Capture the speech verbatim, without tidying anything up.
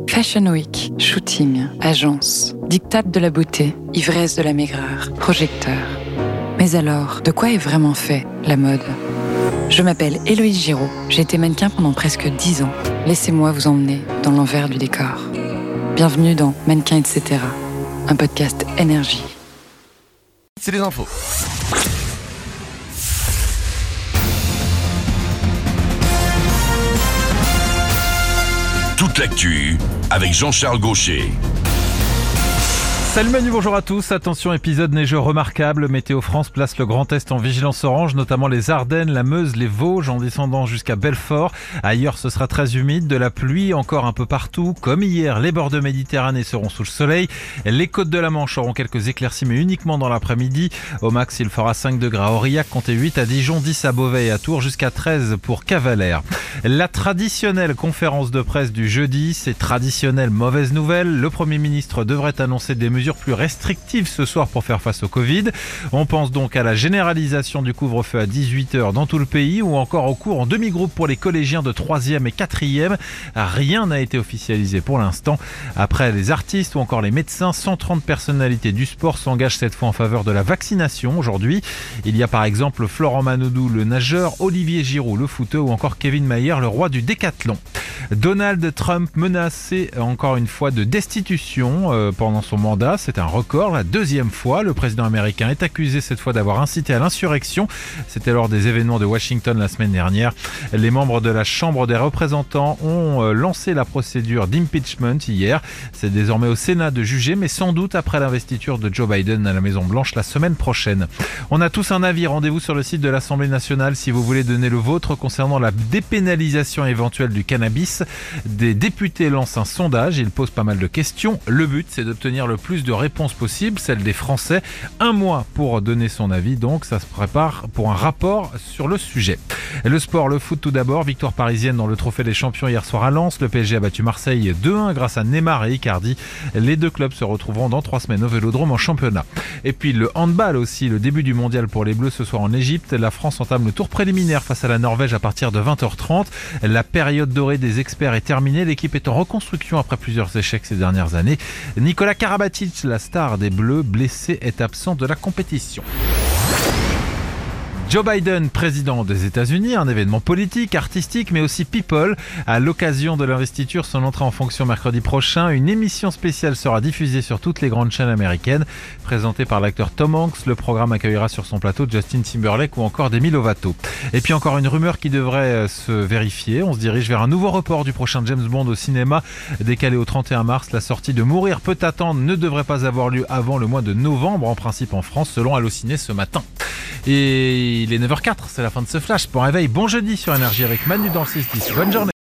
Fashion Week, shooting, agence, diktat de la beauté, ivresse de la maigreur, projecteur. Mais alors, de quoi est vraiment fait la mode ? Je m'appelle Héloïse Giraud, j'ai été mannequin pendant presque dix ans. Laissez-moi vous emmener dans l'envers du décor. Bienvenue dans Mannequin et cetera, un podcast énergie. C'est les infos. Toute l'actu avec Jean-Charles Gaucher. Salut Manu, bonjour à tous. Attention, épisode neigeux remarquable. Météo France place le Grand Est en vigilance orange, notamment les Ardennes, la Meuse, les Vosges, en descendant jusqu'à Belfort. Ailleurs, ce sera très humide, de la pluie encore un peu partout. Comme hier, les bords de Méditerranée seront sous le soleil. Les côtes de la Manche auront quelques éclaircies, mais uniquement dans l'après-midi. Au max, il fera cinq degrés à Aurillac, comptez huit à Dijon, dix à Beauvais et à Tours, jusqu'à treize pour Cavalère. La traditionnelle conférence de presse du jeudi, c'est traditionnelle mauvaise nouvelle. Le Premier ministre devrait annoncer des mesures plus restrictives ce soir pour faire face au Covid. On pense donc à la généralisation du couvre-feu à dix-huit heures dans tout le pays ou encore au cours en demi-groupe pour les collégiens de troisième et quatrième. Rien n'a été officialisé pour l'instant. Après les artistes ou encore les médecins, cent trente personnalités du sport s'engagent cette fois en faveur de la vaccination aujourd'hui. Il y a par exemple Florent Manodou, le nageur, Olivier Giroud, le footeux ou encore Kevin Mayer, le roi du décathlon. Donald Trump menacé encore une fois de destitution euh, pendant son mandat. C'est un record. La deuxième fois, le président américain est accusé cette fois d'avoir incité à l'insurrection. C'était lors des événements de Washington la semaine dernière. Les membres de la Chambre des représentants ont euh, lancé la procédure d'impeachment hier. C'est désormais au Sénat de juger, mais sans doute après l'investiture de Joe Biden à la Maison-Blanche la semaine prochaine. On a tous un avis. Rendez-vous sur le site de l'Assemblée nationale si vous voulez donner le vôtre concernant la dépénalisation éventuelle du cannabis. Des députés lancent un sondage, ils posent pas mal de questions. Le but, c'est d'obtenir le plus de réponses possible, celle des Français. Un mois pour donner son avis, donc ça se prépare pour un rapport sur le sujet. Le sport, le foot tout d'abord, victoire parisienne dans le Trophée des Champions hier soir à Lens. Le P S G a battu Marseille deux un grâce à Neymar et Icardi. Les deux clubs se retrouveront dans trois semaines au Vélodrome en championnat. Et puis le handball aussi, le début du mondial pour les Bleus ce soir en Égypte. La France entame le tour préliminaire face à la Norvège à partir de vingt heures trente. La période dorée des experts est terminée. L'équipe est en reconstruction après plusieurs échecs ces dernières années. Nicolas Karabatic, la star des Bleus, blessé, est absent de la compétition. Joe Biden, président des États-Unis, un événement politique, artistique, mais aussi people. À l'occasion de l'investiture, son entrée en fonction mercredi prochain, une émission spéciale sera diffusée sur toutes les grandes chaînes américaines. Présentée par l'acteur Tom Hanks, le programme accueillera sur son plateau Justin Timberlake ou encore Demi Lovato. Et puis encore une rumeur qui devrait se vérifier. On se dirige vers un nouveau report du prochain James Bond au cinéma. Décalé au trente et un mars, la sortie de Mourir peut attendre ne devrait pas avoir lieu avant le mois de novembre, en principe en France, selon Allociné ce matin. Et il est neuf heures zéro quatre, c'est la fin de ce flash. Bon réveil, bon jeudi sur Énergie avec Manu dans le six dix. Bonne journée.